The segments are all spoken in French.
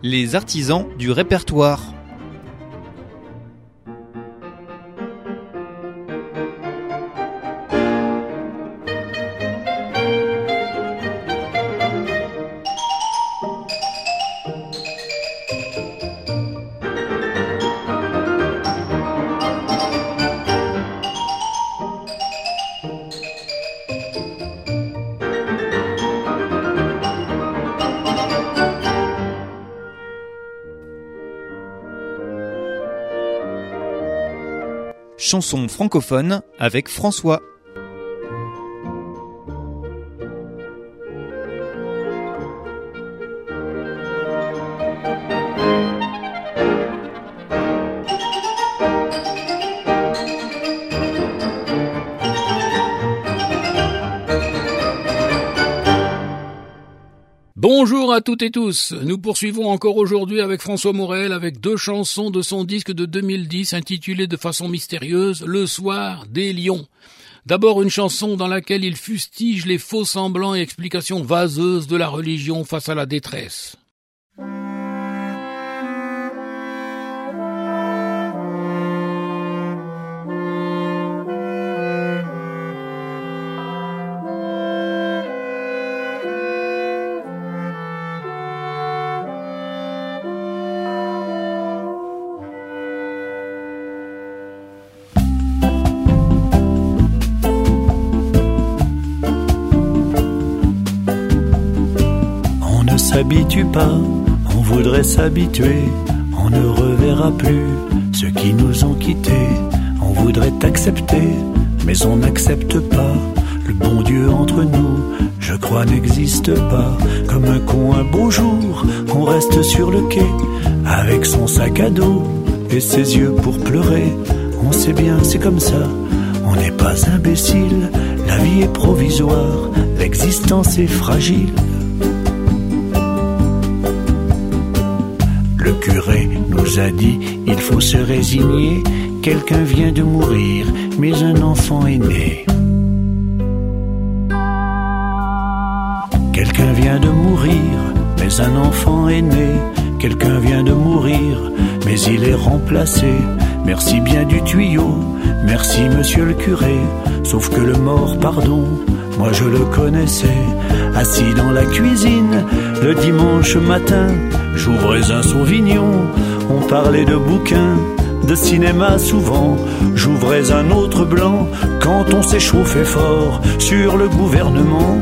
Les artisans du répertoire. Chanson francophone avec François. Bonjour à toutes et tous, nous poursuivons encore aujourd'hui avec François Morel avec 2 chansons de son disque de 2010 intitulé de façon mystérieuse « Le soir des lions ». D'abord une chanson dans laquelle il fustige les faux semblants et explications vaseuses de la religion face à la détresse. S'habitue pas, on voudrait s'habituer, on ne reverra plus ceux qui nous ont quittés. On voudrait accepter, mais on n'accepte pas. Le bon Dieu entre nous, je crois n'existe pas. Comme un con un beau jour, on reste sur le quai, avec son sac à dos et ses yeux pour pleurer. On sait bien, c'est comme ça, on n'est pas imbécile. La vie est provisoire, l'existence est fragile. Le curé nous a dit, il faut se résigner. Quelqu'un vient de mourir, mais un enfant est né. Quelqu'un vient de mourir, mais un enfant est né. Quelqu'un vient de mourir, mais il est remplacé. Merci bien du tuyau, merci monsieur le curé. Sauf que le mort, pardon, moi je le connaissais. Assis dans la cuisine, le dimanche matin, j'ouvrais un Sauvignon, on parlait de bouquins, de cinéma souvent. J'ouvrais un autre blanc, quand on s'échauffait fort sur le gouvernement.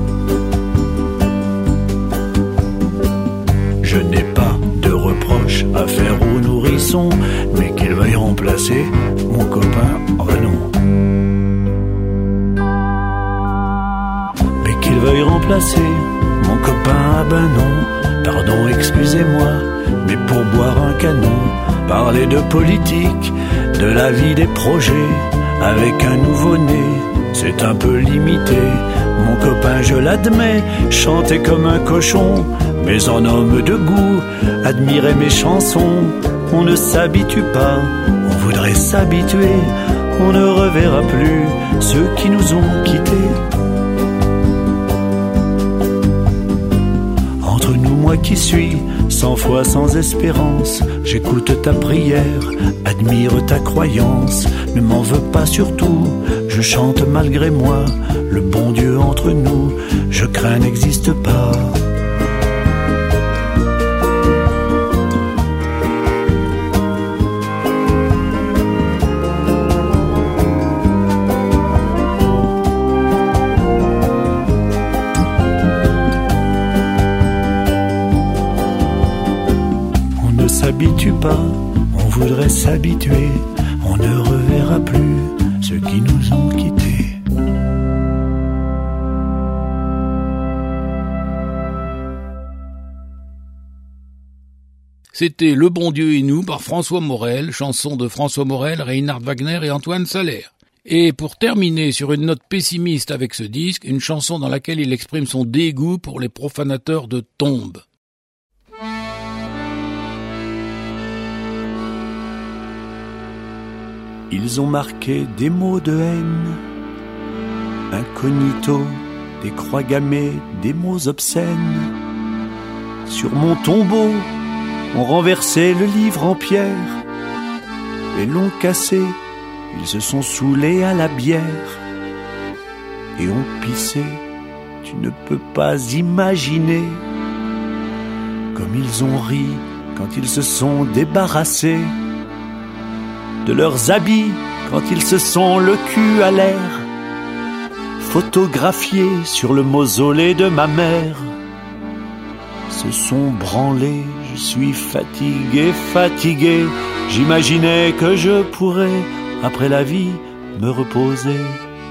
Je n'ai pas de reproche à faire aux nourrissons, mais qu'ils veuillent remplacer mon copain, oh ben non. Mais qu'ils veuillent remplacer mon copain, ah ben non. Pardon, excusez-moi, mais pour boire un canon, parler de politique, de la vie des projets, avec un nouveau-né, c'est un peu limité. Mon copain, je l'admets, chantait comme un cochon, mais en homme de goût, admirer mes chansons. On ne s'habitue pas, on voudrait s'habituer, on ne reverra plus ceux qui nous ont quittés. Entre nous, moi qui suis 100 fois sans espérance, j'écoute ta prière, admire ta croyance. Ne m'en veux pas surtout, je chante malgré moi. Le bon Dieu entre nous, je crains n'existe pas. On ne s'habitue pas, on voudrait s'habituer. On ne reverra plus ceux qui nous ont quittés. C'était Le bon Dieu et nous par François Morel, chanson de François Morel, Reinhard Wagner et Antoine Salaire. Et pour terminer sur une note pessimiste avec ce disque, une chanson dans laquelle il exprime son dégoût pour les profanateurs de tombes. Ils ont marqué des mots de haine, incognito, des croix gammées, des mots obscènes. Sur mon tombeau, ont renversé le livre en pierre et l'ont cassé. Ils se sont saoulés à la bière et ont pissé. Tu ne peux pas imaginer comme ils ont ri quand ils se sont débarrassés de leurs habits, quand ils se sont le cul à l'air, photographiés sur le mausolée de ma mère. Se sont branlés, je suis fatigué, fatigué. J'imaginais que je pourrais, après la vie, me reposer.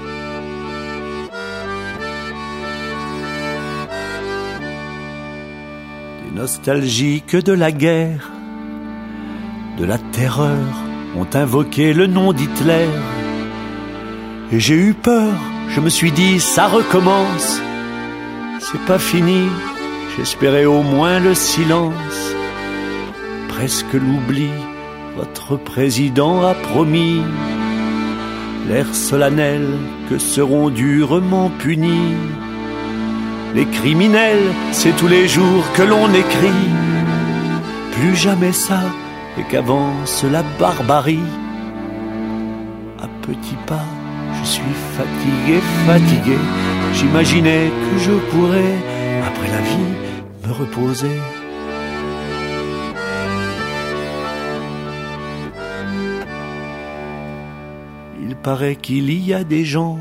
Des nostalgiques de la guerre, de la terreur, ont invoqué le nom d'Hitler. Et j'ai eu peur, je me suis dit, ça recommence. C'est pas fini, j'espérais au moins le silence. Presque l'oubli, votre président a promis l'air solennel que seront durement punis les criminels. C'est tous les jours que l'on écrit plus jamais ça, et qu'avance la barbarie. À petits pas, je suis fatigué, fatigué. J'imaginais que je pourrais, après la vie, me reposer. Il paraît qu'il y a des gens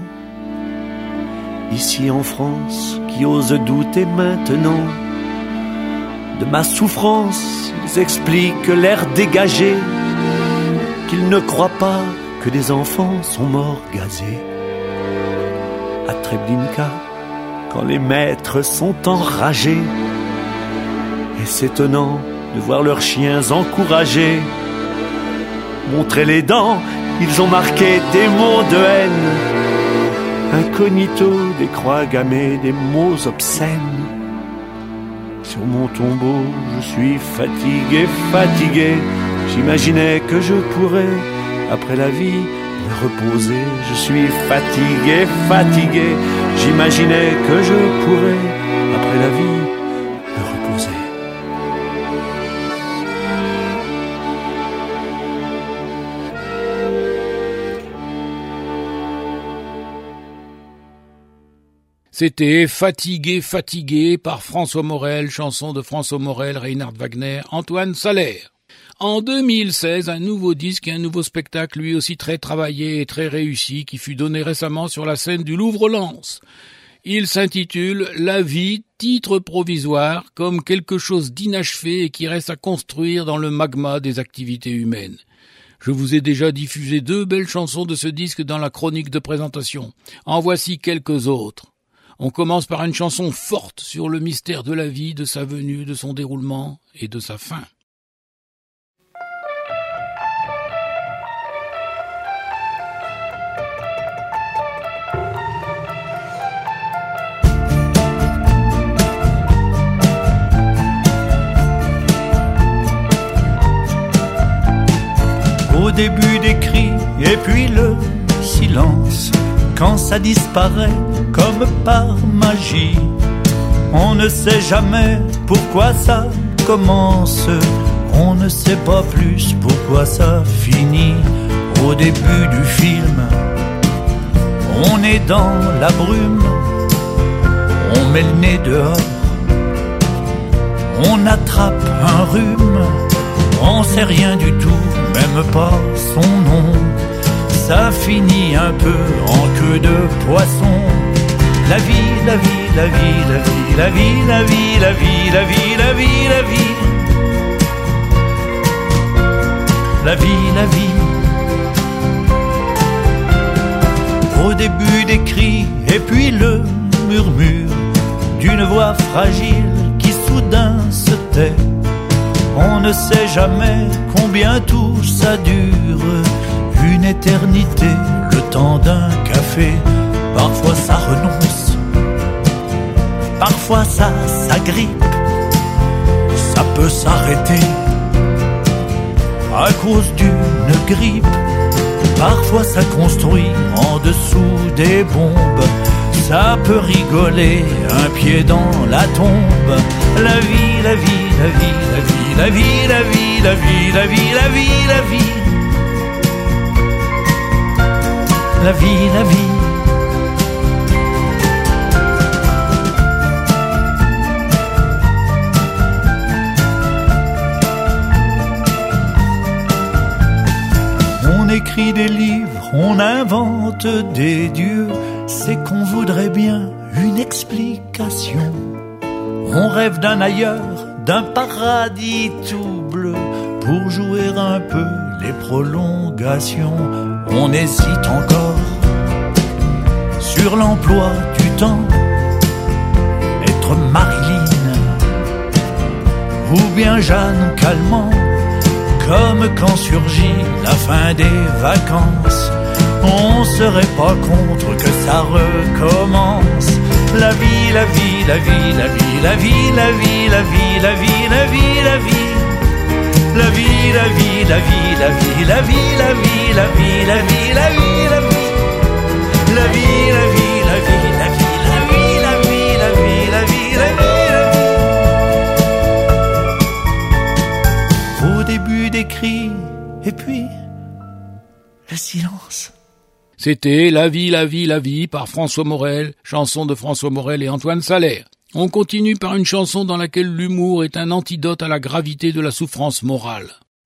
ici en France qui osent douter maintenant de ma souffrance. Ils expliquent l'air dégagé, qu'ils ne croient pas que des enfants sont morts gazés. À Treblinka, quand les maîtres sont enragés, et c'est étonnant de voir leurs chiens encouragés montrer les dents, ils ont marqué des mots de haine, incognito, des croix gammées, des mots obscènes. Sur mon tombeau, je suis fatigué, fatigué. J'imaginais que je pourrais, après la vie, me reposer. Je suis fatigué, fatigué. J'imaginais que je pourrais, après la vie, me reposer. C'était Fatigué, fatigué par François Morel, chanson de François Morel, Reinhard Wagner, Antoine Salaire. En 2016, un nouveau disque et un nouveau spectacle, lui aussi très travaillé et très réussi, qui fut donné récemment sur la scène du Louvre-Lens. Il s'intitule La vie, titre provisoire, comme quelque chose d'inachevé et qui reste à construire dans le magma des activités humaines. Je vous ai déjà diffusé 2 belles chansons de ce disque dans la chronique de présentation. En voici quelques autres. On commence par une chanson forte sur le mystère de la vie, de sa venue, de son déroulement et de sa fin. Au début des cris et puis le silence, quand ça disparaît comme par magie, on ne sait jamais pourquoi ça commence, on ne sait pas plus pourquoi ça finit. Au début du film, on est dans la brume, on met le nez dehors, on attrape un rhume, on sait rien du tout, même pas son nom. Ça finit un peu en queue de poisson. La vie, la vie, la vie, la vie, la vie, la vie, la vie, la vie, la vie, la vie. La vie, la vie. Au début des cris et puis le murmure d'une voix fragile qui soudain se tait. On ne sait jamais combien tout ça dure. Une éternité, le temps d'un café. Parfois ça renonce, parfois ça s'agrippe. Ça peut s'arrêter à cause d'une grippe. Parfois ça construit en dessous des bombes. Ça peut rigoler un pied dans la tombe. La vie, la vie, la vie, la vie, la vie, la vie, la vie, la vie, la vie, la vie. La vie, la vie. On écrit des livres, on invente des dieux, c'est qu'on voudrait bien une explication. On rêve d'un ailleurs, d'un paradis tout bleu, pour jouer un peu les prolongations. On hésite encore sur l'emploi du temps, être Marilyn ou bien Jeanne Calment, comme quand surgit la fin des vacances. On serait pas contre que ça recommence. La vie, la vie, la vie, la vie, la vie, la vie, la vie, la vie, la vie, la vie. La vie, la vie, la vie, la vie, la vie, la vie, la vie, la vie, la vie, la vie. La vie, la vie, la vie, la vie, la vie, la vie, la vie, la vie, la vie, la vie. Au début des cris, et puis le silence. C'était La vie, la vie, la vie par François Morel, chanson de François Morel et Antoine Salaire. On continue par une chanson dans laquelle l'humour est un antidote à la gravité de la souffrance morale.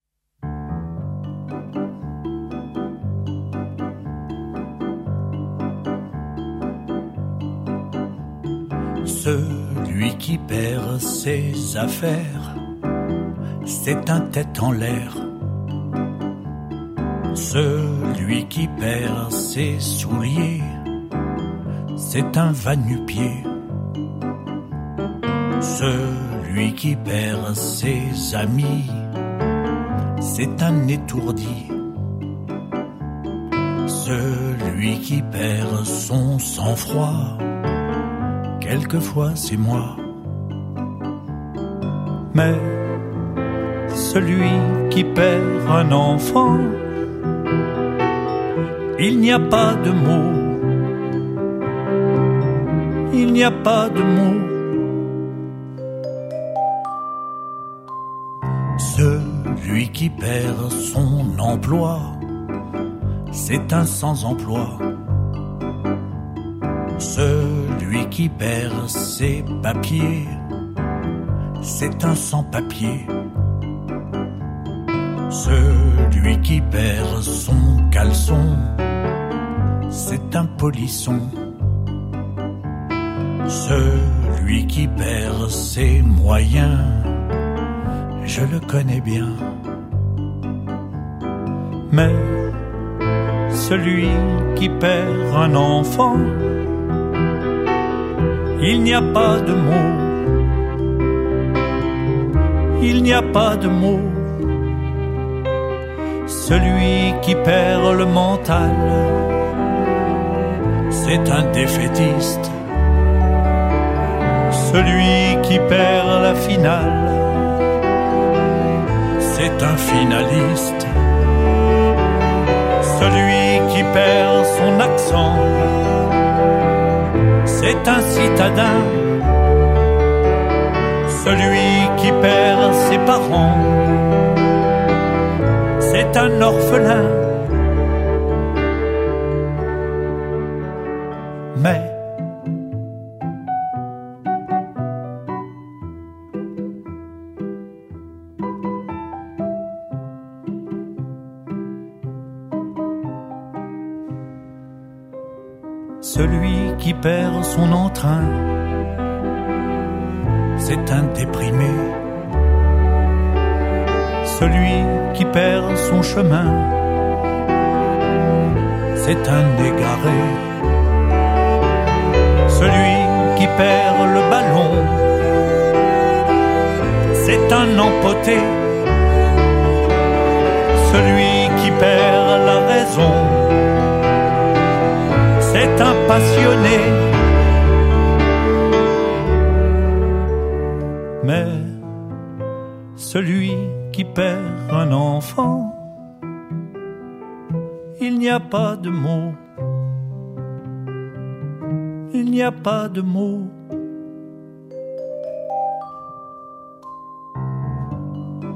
Celui qui perd ses affaires, c'est un tête en l'air. Celui qui perd ses souliers, c'est un va-nu-pied. Celui qui perd ses amis, c'est un étourdi. Celui qui perd son sang-froid, quelquefois c'est moi. Mais celui qui perd un enfant, il n'y a pas de mots. Il n'y a pas de mots. Celui qui perd son emploi, c'est un sans-emploi. Celui qui perd ses papiers, c'est un sans-papier. Celui qui perd son caleçon, c'est un polisson. Celui qui perd ses moyens, je le connais bien. Mais celui qui perd un enfant, il n'y a pas de mots. Il n'y a pas de mots. Celui qui perd le mental, c'est un défaitiste. Celui qui perd la finale, c'est un finaliste. Celui qui perd son accent, c'est un citadin. Celui qui perd ses parents, c'est un orphelin. Mais celui qui perd son entrain, c'est un déprimé. Celui qui perd son chemin, c'est un égaré. Celui qui perd le ballon, c'est un empoté. Celui qui perd la raison, c'est un passionné. Mais celui qui perd un enfant, il n'y a pas de mots. Il n'y a pas de mots.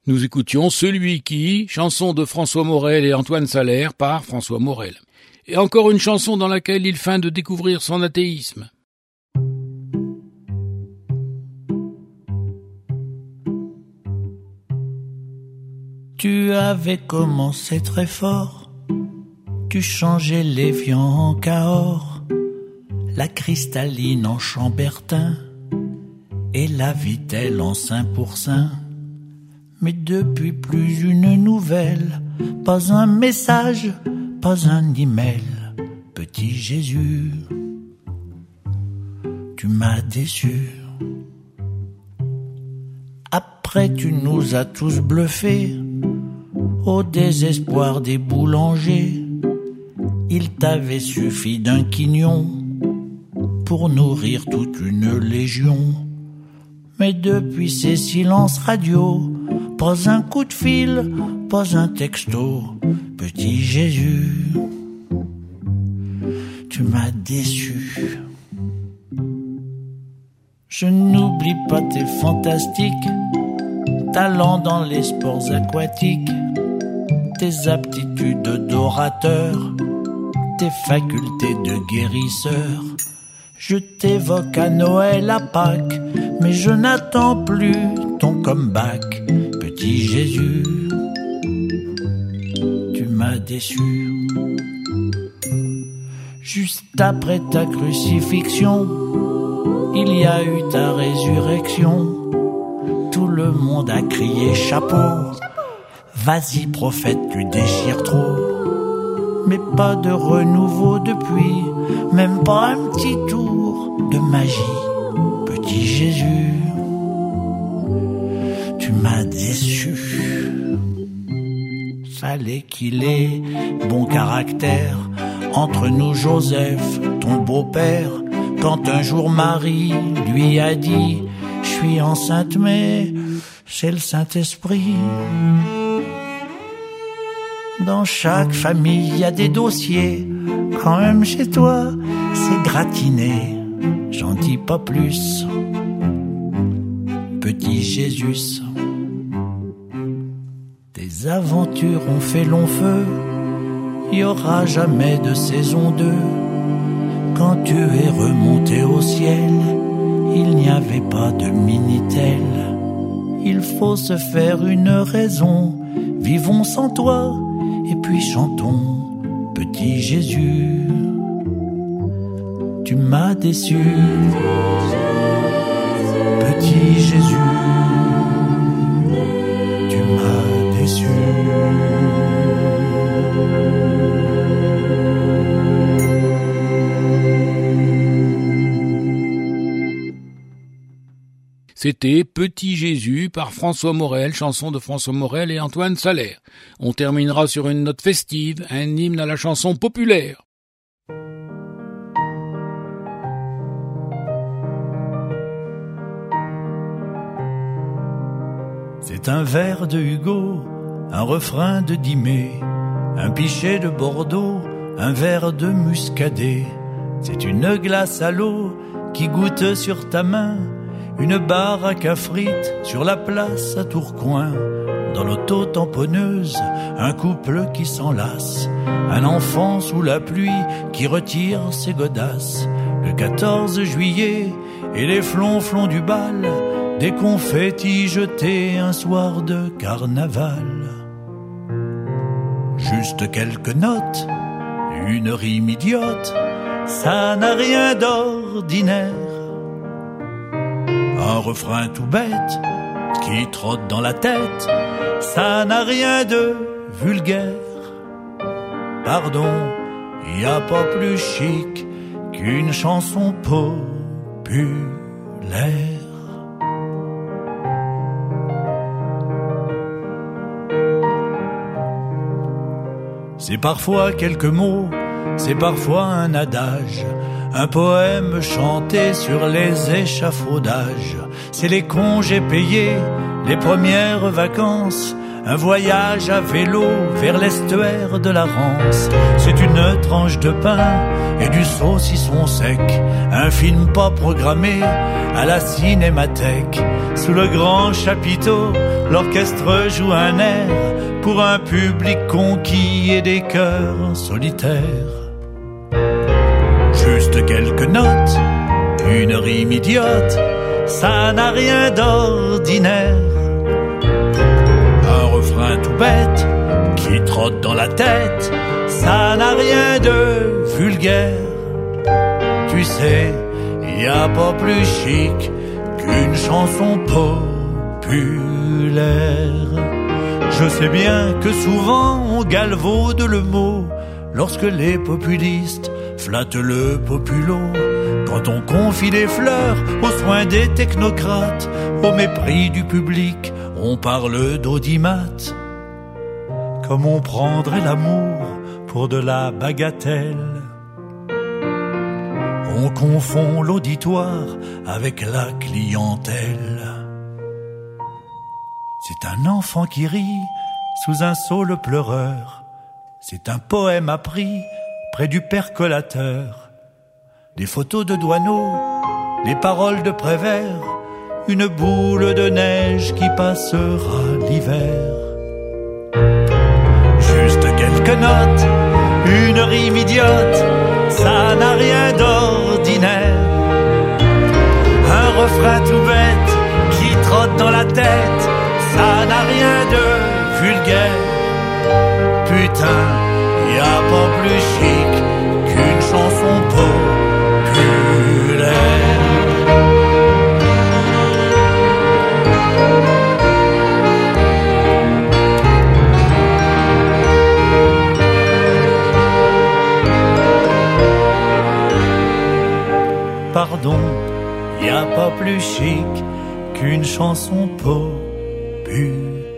Nous écoutions Celui qui, chanson de François Morel et Antoine Salaire par François Morel. Et encore une chanson dans laquelle il feint de découvrir son athéisme. Tu avais commencé très fort, tu changeais l'évian en Cahors, la cristalline en chambertin, et la vitelle en saint pour saint. Mais depuis plus une nouvelle, pas un message, pas un email. Petit Jésus, tu m'as déçu. Après tu nous as tous bluffés, au désespoir des boulangers. Il t'avait suffi d'un quignon pour nourrir toute une légion. Mais depuis ces silences radio, pas un coup de fil, pas un texto. Petit Jésus, tu m'as déçu. Je n'oublie pas tes fantastiques talents dans les sports aquatiques, tes aptitudes d'orateur, tes facultés de guérisseur. Je t'évoque à Noël, à Pâques, mais je n'attends plus ton comeback. Petit Jésus, tu m'as déçu. Juste après ta crucifixion, il y a eu ta résurrection. Tout le monde a crié chapeau. Vas-y prophète, tu déchires trop. Mais pas de renouveau depuis, même pas un petit tour de magie. Petit Jésus, tu m'as déçu. Fallait qu'il ait bon caractère. Entre nous Joseph, ton beau-père, quand un jour Marie lui a dit « Je suis enceinte mais c'est le Saint-Esprit ». Dans chaque famille il y a des dossiers, quand même chez toi c'est gratiné, j'en dis pas plus. Petit Jésus, tes aventures ont fait long feu, il y aura jamais de saison 2. Quand tu es remonté au ciel, il n'y avait pas de Minitel. Il faut se faire une raison, vivons sans toi, et puis chantons, petit Jésus. Tu m'as déçu, petit Jésus. Tu m'as déçu. C'était Petit Jésus par François Morel, chanson de François Morel et Antoine Salaire. On terminera sur une note festive, un hymne à la chanson populaire. C'est un vers de Hugo, un refrain de Dimé, un pichet de Bordeaux, un verre de Muscadet. C'est une glace à l'eau qui goûte sur ta main, une baraque à frites sur la place à Tourcoing. Dans l'auto-tamponneuse, un couple qui s'enlace, un enfant sous la pluie qui retire ses godasses. Le 14 juillet et les flonflons du bal, des confettis jetés un soir de carnaval. Juste quelques notes, une rime idiote, ça n'a rien d'ordinaire. Un refrain tout bête qui trotte dans la tête, ça n'a rien de vulgaire. Pardon, y a pas plus chic qu'une chanson populaire. C'est parfois quelques mots, c'est parfois un adage, un poème chanté sur les échafaudages. C'est les congés payés, les premières vacances, un voyage à vélo vers l'estuaire de la Rance. C'est une tranche de pain et du saucisson sec, un film pas programmé à la cinémathèque. Sous le grand chapiteau, l'orchestre joue un air pour un public conquis et des cœurs solitaires. Juste quelques notes, une rime idiote, ça n'a rien d'ordinaire. Un refrain tout bête qui trotte dans la tête, ça n'a rien de vulgaire. Tu sais, y a pas plus chic qu'une chanson populaire. Je sais bien que souvent on galvaude le mot lorsque les populistes flattent le populo. Quand on confie des fleurs aux soins des technocrates, au mépris du public, on parle d'audimat. Comme on prendrait l'amour pour de la bagatelle. On confond l'auditoire avec la clientèle. C'est un enfant qui rit sous un saule pleureur. C'est un poème appris près du percolateur. Des photos de Douaneau, des paroles de Prévert, une boule de neige qui passera l'hiver. Juste quelques notes, une rime idiote, ça n'a rien d'ordinaire. Un refrain tout bête qui trotte dans la tête, ça n'a rien de vulgaire. Putain, y a pas plus chic qu'une chanson populaire. Pardon, y a pas plus chic qu'une chanson populaire.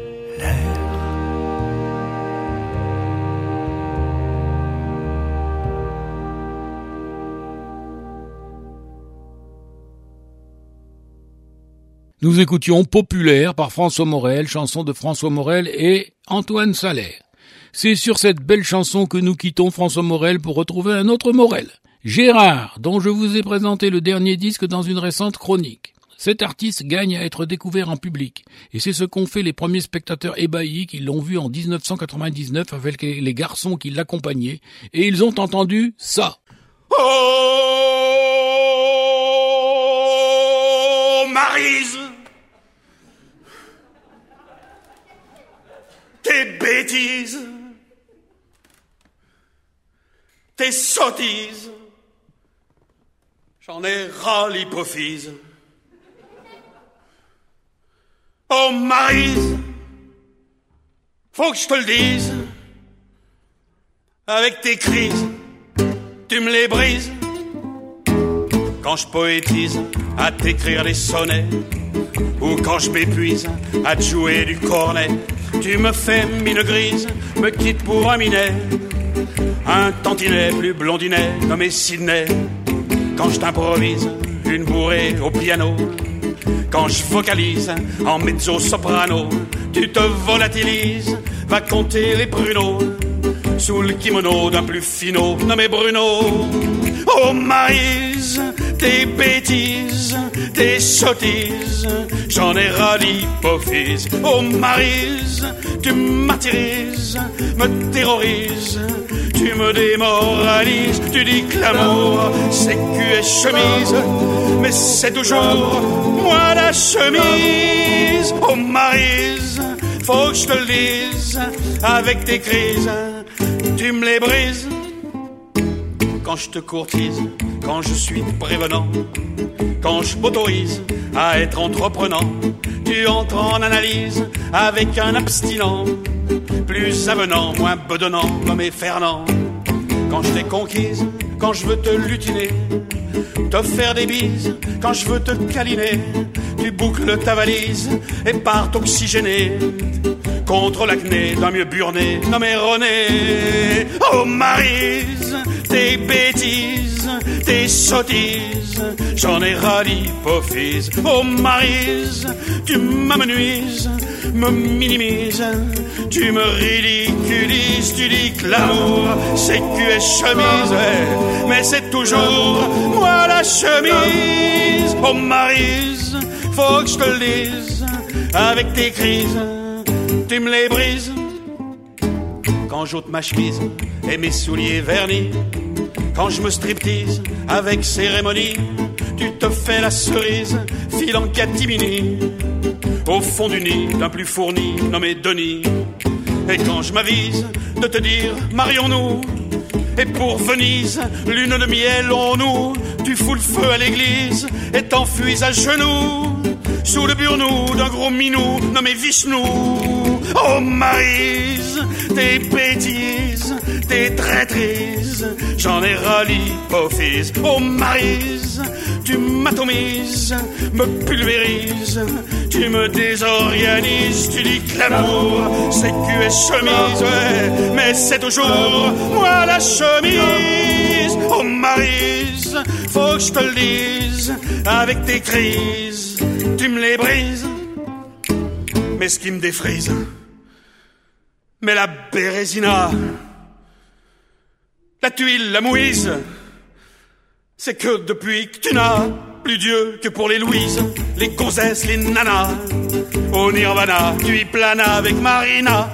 Nous écoutions Populaire par François Morel, chanson de François Morel et Antoine Salaire. C'est sur cette belle chanson que nous quittons François Morel pour retrouver un autre Morel, Gérard, dont je vous ai présenté le dernier disque dans une récente chronique. Cet artiste gagne à être découvert en public, et c'est ce qu'ont fait les premiers spectateurs ébahis qui l'ont vu en 1999 avec les garçons qui l'accompagnaient, et ils ont entendu ça. Oh, Maryse, tes bêtises, tes sottises, j'en ai ras l'hypophyse. Oh, Maryse, faut que je te le dise, avec tes crises, tu me les brises. Quand je poétise à t'écrire des sonnets, ou quand je m'épuise à te jouer du cornet, tu me fais mine grise, me quittes pour un minet, un tantinet plus blondinet nommé Sydney. Quand je t'improvise une bourrée au piano, quand je vocalise en mezzo-soprano, tu te volatilises, va compter les pruneaux sous le kimono d'un plus finot nommé Bruno. Oh, Maryse, tes bêtises, tes sottises, j'en ai ras l'hypophyse. Oh, Maryse, tu m'attirises, me terrorises, tu me démoralises. Tu dis que l'amour, c'est cul et chemise, mais c'est toujours moi la chemise. Oh, Maryse, faut que je te le dise, avec tes crises, tu me les brises. Quand je te courtise, quand je suis prévenant, quand je m'autorise à être entreprenant, tu entres en analyse avec un abstinent, plus avenant, moins bedonnant, nommé Fernand. Quand je t'ai conquise, quand je veux te lutiner, te faire des bises, quand je veux te câliner, tu boucles ta valise et pars t'oxygéner contre l'acné d'un mieux burné nommé René. Oh, Maryse, tes bêtises, tes sottises, j'en ai ras l'hypophyse. Oh Maryse, tu m'amenuises, me minimises, tu me ridiculises, tu dis que l'amour c'est cul et chemise, mais c'est toujours moi la chemise. Oh Maryse, faut que je te le dise, avec tes crises, tu me les brises. Quand j'ôte ma chemise et mes souliers vernis, quand je me striptease avec cérémonie, tu te fais la cerise, file en catimini, au fond du nid d'un plus fourni nommé Denis. Et quand je m'avise de te dire marions-nous, et pour Venise, lune de miel en nous, tu fous le feu à l'église et t'enfuis à genoux sous le burnou d'un gros minou nommé Vishnu. Oh Maryse, tes bêtises, tes traîtrises, j'en ai ras l'hypophyse. Oh Maryse, tu m'atomises, me pulvérises, tu me désorganises, tu dis que l'amour c'est cul et chemise, ouais, mais c'est toujours moi la chemise. Oh Maryse, faut que je te le dise, avec tes crises, tu me les brises. Mais ce qui me défrise, mais la bérésina, la tuile, la mouise, c'est que depuis que tu n'as plus Dieu que pour les Louises, les gonzesses, les nanas, au Nirvana, tu y planas avec Marina.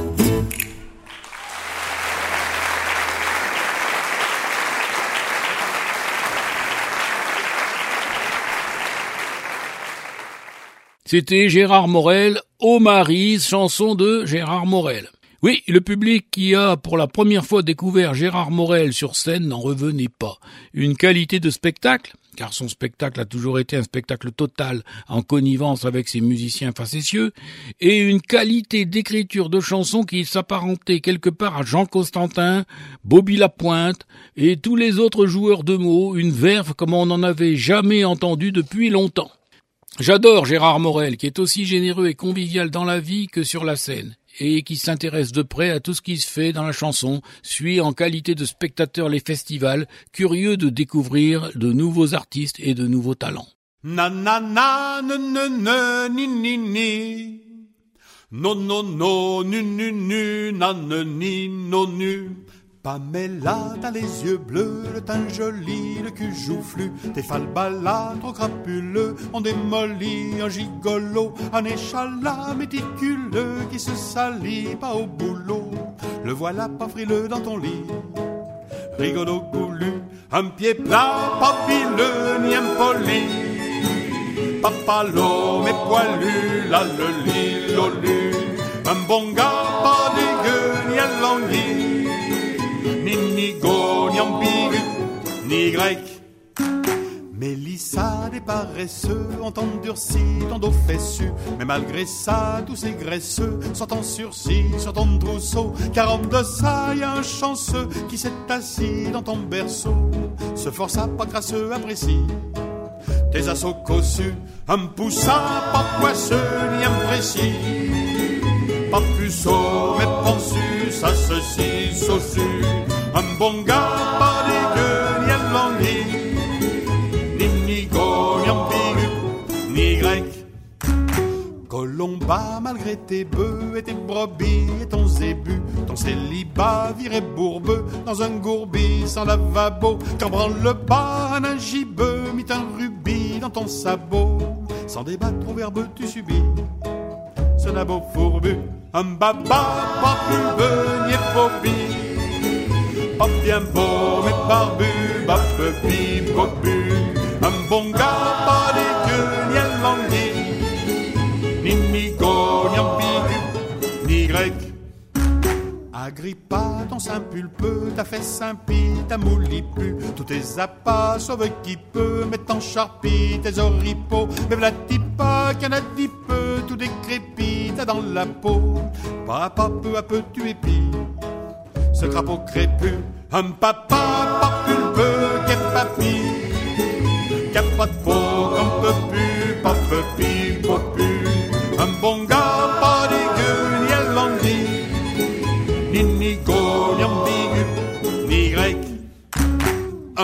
C'était Gérard Morel, Ô Maryse, chanson de Gérard Morel. Oui, le public qui a pour la première fois découvert Gérard Morel sur scène n'en revenait pas. Une qualité de spectacle, car son spectacle a toujours été un spectacle total en connivence avec ses musiciens facétieux, et une qualité d'écriture de chansons qui s'apparentait quelque part à Jean Constantin, Bobby Lapointe et tous les autres joueurs de mots, une verve comme on n'en avait jamais entendu depuis longtemps. J'adore Gérard Morel, qui est aussi généreux et convivial dans la vie que sur la scène, et qui s'intéresse de près à tout ce qui se fait dans la chanson, suit en qualité de spectateur les festivals, curieux de découvrir de nouveaux artistes et de nouveaux talents. Na na na ne ne ne ni ni ni. Non non non nu nu nu na ne ni non nu. Pamela, t'as les yeux bleus, le teint joli, le cul joufflu, tes falbalas trop crapuleux ont démoli un gigolo, un échalas méticuleux qui se salit pas au boulot. Le voilà pas frileux dans ton lit, rigolo goulu, un pied plat, pas pileux ni impoli. Papalo, mais poilu, là le lit, l'olu, un bon gars, pas dégueu ni alangui. Ni nigo, ni ambigu, ni grec. Mélissa, des paresseux ont endurci ton dos fessu. Mais malgré ça, tous ces graisseux sont en sursis sur ton trousseau. Car en deçà, y a un chanceux qui s'est assis dans ton berceau. Se força pas crasseux, apprécie tes assauts cossus. Un poussin, pas poisseux, ni imprécis. Pas puceau, mais pensu, ça ceci, saucu. Un bon gars, pas dégueu, ni alangui, ni nigo, ni ambigu, ni grec. Colomba, malgré tes bœufs et tes brebis et ton zébu, ton célibat viré bourbeux dans un gourbi sans lavabo. Quand branle le bas, un gibeux mit un rubis dans ton sabot. Sans débat trop verbeux, tu subis ce nabot fourbu. Un baba, pas pulbeux, ni épopie. Pas bien beau, mais barbu, bapepi, bobu. Un bon gars, pas dégueu, ni alangui, ni nigo, ni ambigu, ni grec. Agrippa, ton sein pulpeux, ta fesse impie, ta mouli pu. Tous tes appâts, sauve qui peut, met en charpie tes oripeaux. Mais v'là pas qu'un adipeux, tout décrépit, t'as dans la peau. Pas à pas, peu à peu, tu épilles ce crapaud crépu. Un papa, pas pulpeux, qu'est papi, qu'a pas de peau, qu'on peut plus, pas pepi, popu. Un bon gars, pas dégueu, ni alangui, ni nigo, ni ambigu, ni grec.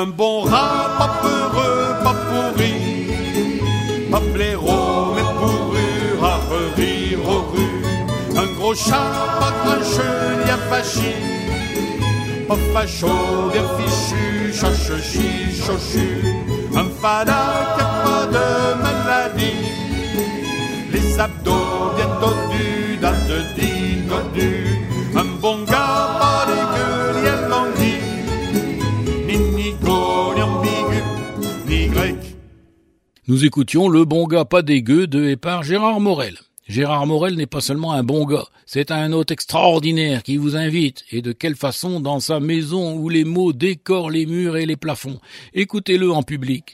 Un bon rat, pas peureux, pas pourri, pas blaireau, mais pourru, à rire aux rues. Un gros chat, pas grincheux, ni apachi, pas facho, bien fichu, chachechi, chochu. Un fada qui a pas de maladie, les abdos bien dodus, date de dix dodus. Un bon gars, pas dégueu, ni alandi, ni nigo, ni ambigu, ni grec. Nous écoutions Le bon gars pas dégueu de et par Gérard Morel. Gérard Morel n'est pas seulement un bon gars, c'est un hôte extraordinaire qui vous invite, et de quelle façon, dans sa maison où les mots décorent les murs et les plafonds. Écoutez-le en public.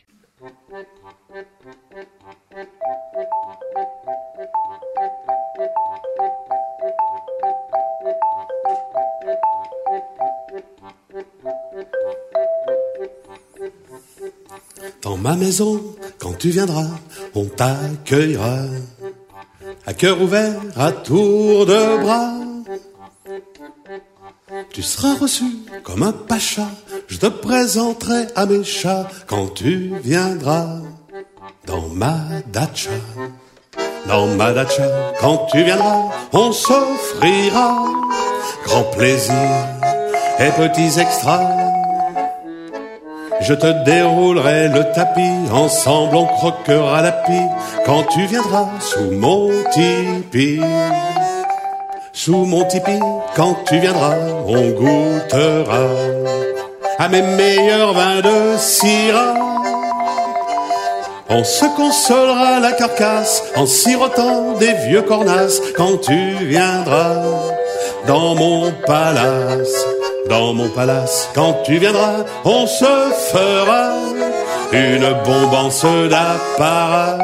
Dans ma maison, quand tu viendras, on t'accueillera à cœur ouvert, à tour de bras. Tu seras reçu comme un pacha, je te présenterai à mes chats quand tu viendras dans ma datcha. Dans ma datcha, quand tu viendras, on s'offrira grand plaisir et petits extras. Je te déroulerai le tapis, ensemble on croquera la pie quand tu viendras sous mon tipi. Sous mon tipi, quand tu viendras, on goûtera à mes meilleurs vins de Syrah. On se consolera la carcasse en sirotant des vieux cornasses quand tu viendras dans mon palace. Dans mon palace, quand tu viendras, on se fera une bombance d'apparat.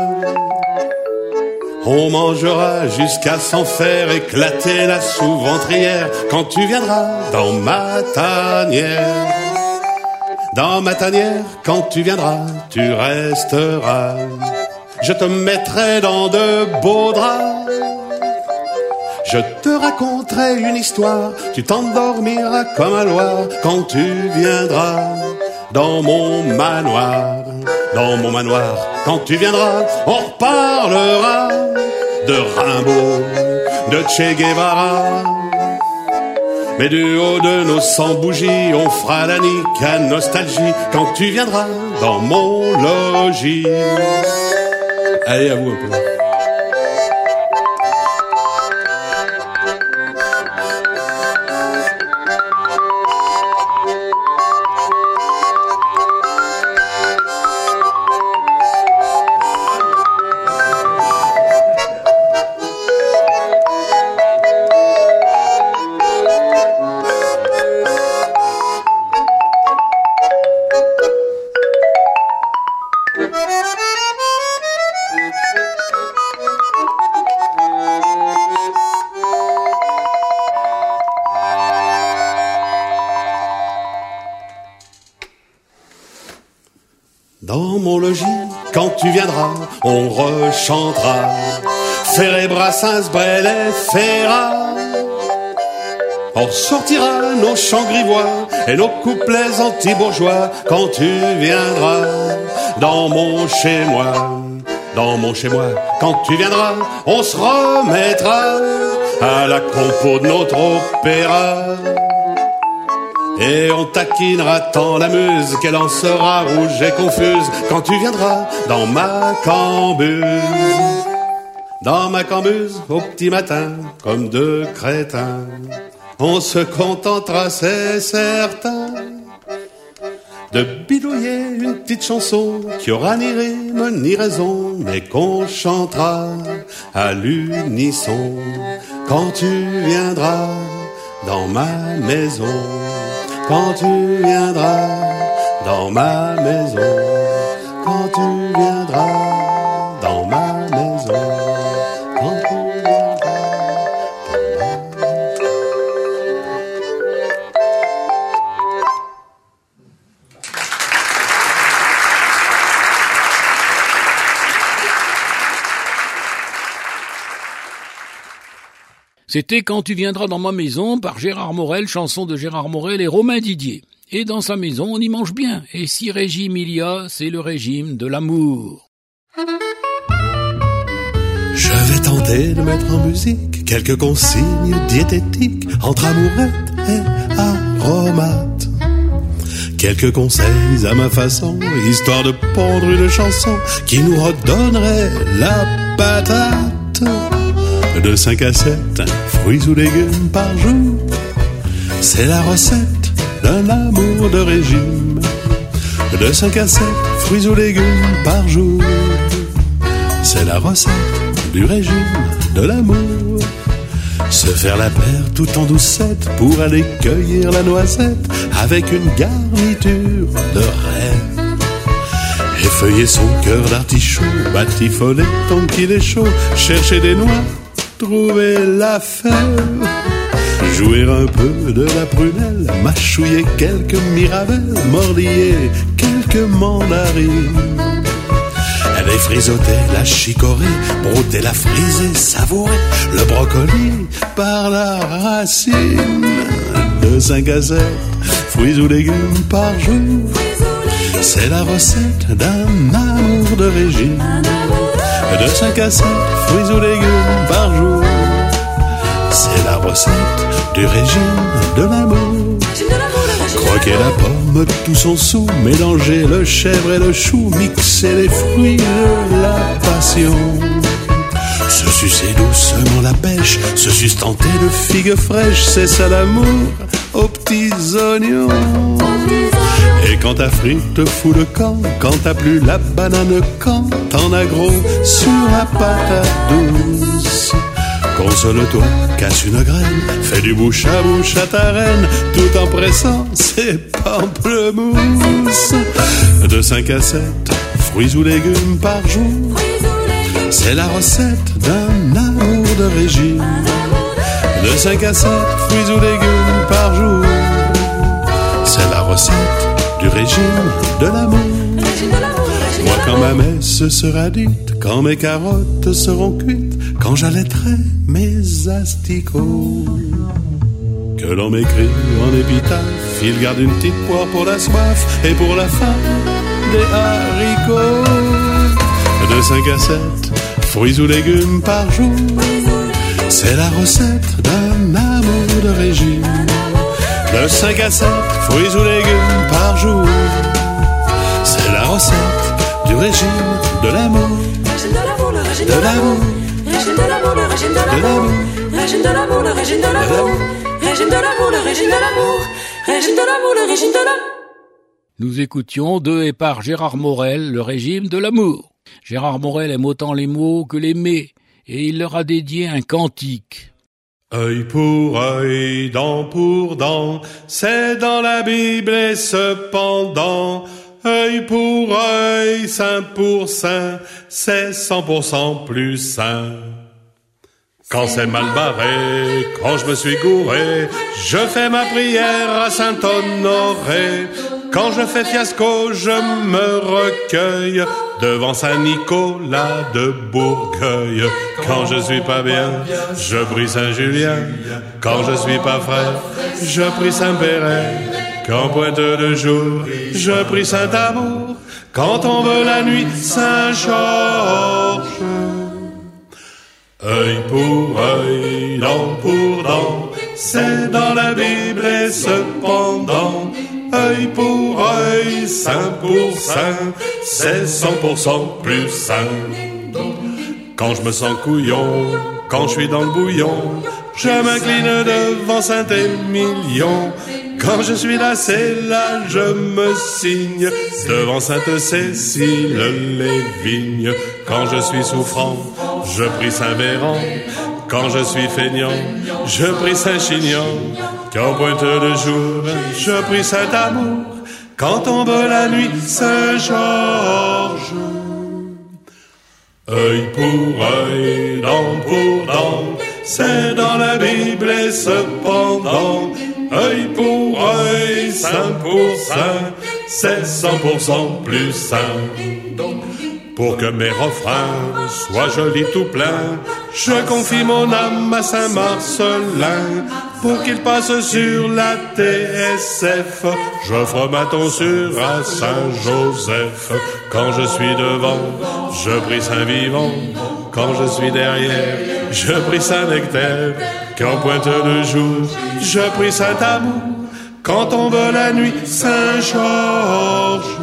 On mangera jusqu'à s'en faire éclater la sous-ventrière quand tu viendras dans ma tanière. Dans ma tanière, quand tu viendras, tu resteras. Je te mettrai dans de beaux draps. Je te raconterai une histoire, tu t'endormiras comme un loir quand tu viendras dans mon manoir. Dans mon manoir, quand tu viendras, on reparlera de Rimbaud, de Che Guevara. Mais du haut de nos 100 bougies, on fera la nique à nostalgie quand tu viendras dans mon logis. Allez, à vous un peu. Dans mon logis, quand tu viendras, on rechantera Ferré, Brassens, Brel et Ferrat. On sortira nos chants grivois et nos couplets anti-bourgeois quand tu viendras dans mon chez-moi. Dans mon chez-moi, quand tu viendras, on se remettra à la compo de notre opéra. Et on taquinera tant la muse qu'elle en sera rouge et confuse quand tu viendras dans ma cambuse. Dans ma cambuse, au petit matin, comme deux crétins, on se contentera, c'est certain, de bidouiller une petite chanson qui aura ni rime ni raison, mais qu'on chantera à l'unisson quand tu viendras dans ma maison. Quand tu viendras dans ma maison, quand tu viendras dans ma maison, quand tu viendras dans ma maison. C'était Quand tu viendras dans ma maison par Gérard Morel, chanson de Gérard Morel et Romain Didier. Et dans sa maison, on y mange bien. Et si régime il y a, c'est le régime de l'amour. Je vais tenter de mettre en musique quelques consignes diététiques entre amourette et aromates. Quelques conseils à ma façon, histoire de pondre une chanson qui nous redonnerait la patate. De 5 à 7 fruits ou légumes par jour, c'est la recette d'un amour de régime. De 5 à 7 fruits ou légumes par jour, c'est la recette du régime de l'amour. Se faire la paire tout en doucette pour aller cueillir la noisette avec une garniture de rêve. Effeuiller son cœur d'artichaut, batifoler tant qu'il est chaud, chercher des noix, trouver la fève. Jouer un peu de la prunelle, mâchouiller quelques mirabelles, mordiller quelques mandarines. Elle est frisoter, la chicorée, brouter, la friser, savourer le brocoli par la racine. De 5 à 7 fruits ou légumes par jour, c'est la recette d'un amour de régime. De 5 à 7 fruits ou légumes par jour, c'est la recette du régime de l'amour. Croquer la pomme tout son sou, mélanger le chèvre et le chou, mixer les fruits de la passion. Se sucer doucement la pêche, se sustenter de figues fraîches, c'est ça l'amour aux petits oignons. Et quand ta frite te fout le camp, quand t'as plus la banane, quand t'en as gros sur la patate douce, console-toi, casse une graine, fais du bouche à ta reine, tout en pressant ses pamplemousses. De 5 à 7 fruits ou légumes par jour, c'est la recette d'un amour de régime. De 5 à 7 fruits ou légumes par jour, c'est la recette du régime de l'amour. Moi quand ma messe sera dite, quand mes carottes seront cuites, quand j'allaiterai mes asticots, que l'on m'écrit en épitaphe, il garde une petite poire pour la soif et pour la faim des haricots. De 5 à 7 fruits ou légumes par jour, c'est la recette d'un amour de régime. De 5 à 7 fruits ou légumes par jour, c'est la recette du régime de l'amour. De l'amour. Régime de l'amour, le régime de l'amour. Régime de l'amour, le régime de l'amour. Régime de l'amour, le régime de l'amour. Régime de l'amour, le régime de l'amour. Nous écoutions de et par Gérard Morel, le régime de l'amour. Gérard Morel aime autant les mots que les mets, et il leur a dédié un cantique. Œil pour œil, dent pour dent, c'est dans la Bible et cependant, œil pour œil, sein pour sein, c'est 100% plus sain. Quand c'est mal barré, quand je me suis gouré, je fais ma prière à Saint-Honoré. Quand je fais fiasco, je me recueille devant Saint-Nicolas de Bourgueil. Quand je suis pas bien, je prie Saint-Julien. Quand je suis pas frais, je prie Saint-Péret. Quand pointe le jour, je prie Saint-Amour. Quand tombe la nuit, Saint-Georges. Œil pour œil, dent pour dent, c'est dans la Bible et cependant, œil pour œil, sein pour sein, c'est 100% plus sain. Quand je me sens couillon, quand je suis dans le bouillon, je m'incline devant Saint-Émilion. Quand je suis lassé, là je me signe devant Sainte-Cécile les vignes. Quand je suis souffrant, je prie Saint-Véran. Quand je suis feignant, je prie Saint-Chinian. Quand pointe le jour, je prie Saint-Amour. Quand tombe la nuit, Saint-Georges. Œil pour œil, dent pour dent, c'est dans la Bible et cependant, œil pour œil, sein pour sein, c'est 100% plus sain. Pour que mes refrains soient jolis tout pleins, je confie mon âme à Saint-Marcellin. Pour qu'il passe sur la TSF, j'offre ma tonsure à Saint-Joseph. Quand je suis devant, je prie Saint-Vivant. Quand je suis derrière, je prie Saint-Nectaire. Quand pointe le jour, je prie Saint-Amour. Quand tombe la nuit, Saint-Georges.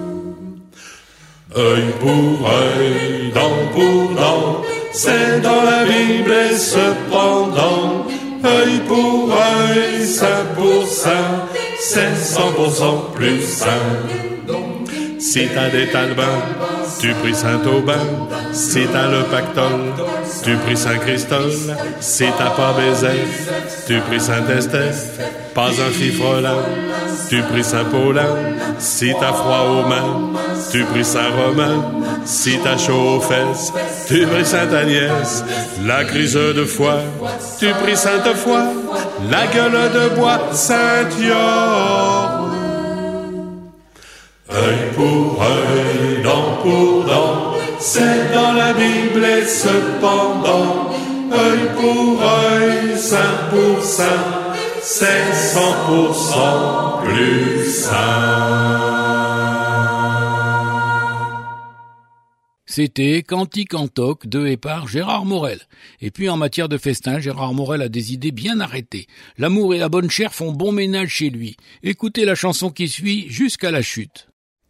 Œil pour œil, dent pour dent, c'est dans la Bible et cependant, œil pour œil, saint pour saint, c'est 100% plus sain. Si t'as des talbins, tu pries Saint-Aubin. Si t'as le pactole, tu pries Saint-Christol. Si t'as pas baiser, tu pries Saint-Estèphe. Pas un fifrelin, tu pries Saint-Paulin. Si t'as froid aux mains, tu pries Saint-Romain. Si t'as chaud aux fesses, tu pries Sainte-Agnès. La crise de foie, tu pries Sainte-Foy. La gueule de bois, Saint-York. Œil pour œil, dent pour dent, c'est dans la Bible et cependant, œil pour œil, saint pour saint, c'est 100% plus sain. C'était Cantique en toc de et par Gérard Morel. Et puis en matière de festin, Gérard Morel a des idées bien arrêtées. L'amour et la bonne chère font bon ménage chez lui. Écoutez la chanson qui suit jusqu'à la chute.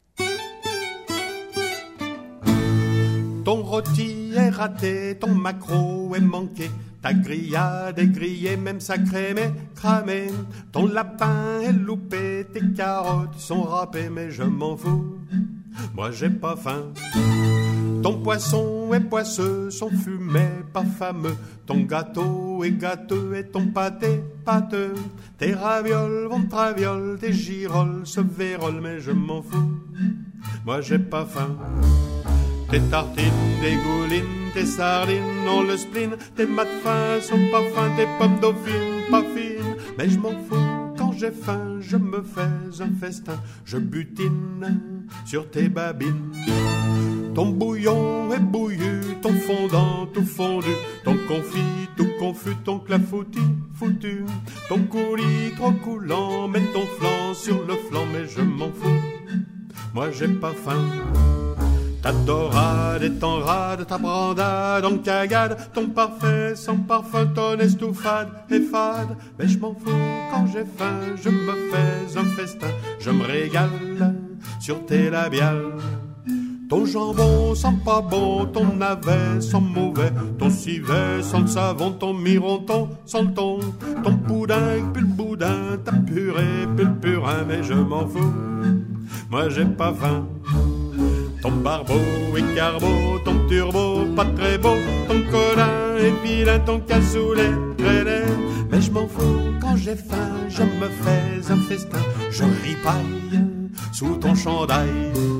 Ton rôti est raté, ton maquereau est manqué, ta grillade est grillée, même sacrée mais cramée. Ton lapin est loupé, tes carottes sont râpées, mais je m'en fous, moi j'ai pas faim. Ton poisson est poisseux, son fumet pas fameux, ton gâteau est gâteux et ton pâté pâteux. Tes ravioles vont traviole, tes girolles se vérolent, mais je m'en fous, moi j'ai pas faim. Tes tartines dégoulinent, tes sardines ont le spleen, tes mat fins sont pas fins, tes pommes dauphines pas fines. Mais je m'en fous, quand j'ai faim, je me fais un festin, je butine sur tes babines. Ton bouillon est bouillu, ton fondant tout fondu, ton confit tout confus, ton clafoutis foutu, ton coulis trop coulant, mets ton flanc sur le flanc, mais je m'en fous, moi j'ai pas faim. Ta dorade est en rade, ta brandade en cagade, ton parfait sans parfum, ton estouffade est fade. Mais je m'en fous, quand j'ai faim, je me fais un festin, je me régale sur tes labiales. Ton jambon sent pas bon, ton navet sent mauvais, ton civet sent le savon, ton mironton sent le thon, ton boudin pue le boudin, ta purée pue le purin, mais je m'en fous, moi j'ai pas faim. Ton barbeau est carbeau, ton turbo pas très beau, ton colin est vilain, ton cassoulet très laid. Mais je m'en fous, quand j'ai faim, je me fais un festin, je ripaille sous ton chandail.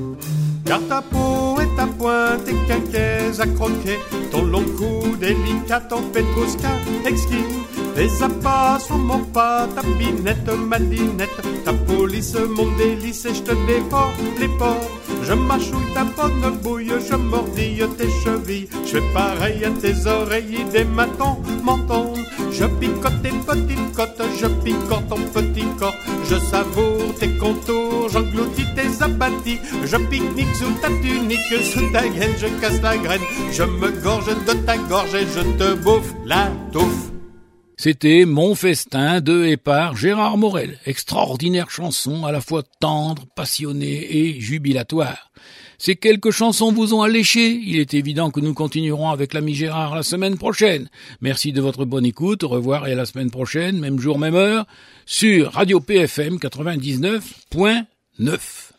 Car ta peau est à pointe et quinquaise à croquer, ton long cou délicat, ton pétrousquin exquis. Tes appâts sont mon pas, ta binette, ma dinette, ta police, mon délice et je te dévore les porcs. Je mâchouille ta bonne bouille, je mordille tes chevilles, je fais pareil à tes oreilles, des matons, menton. Je picote tes petites côtes, je picore ton petit corps, je savoure tes contours, j'engloutis tes abattis, je pique-nique sous ta tunique, sous ta gaine, je casse la graine, je me gorge de ta gorge et je te bouffe la touffe. C'était Mon festin de et par Gérard Morel. Extraordinaire chanson, à la fois tendre, passionnée et jubilatoire. Ces quelques chansons vous ont alléché. Il est évident que nous continuerons avec l'ami Gérard la semaine prochaine. Merci de votre bonne écoute. Au revoir et à la semaine prochaine, même jour, même heure, sur Radio PFM 99.9.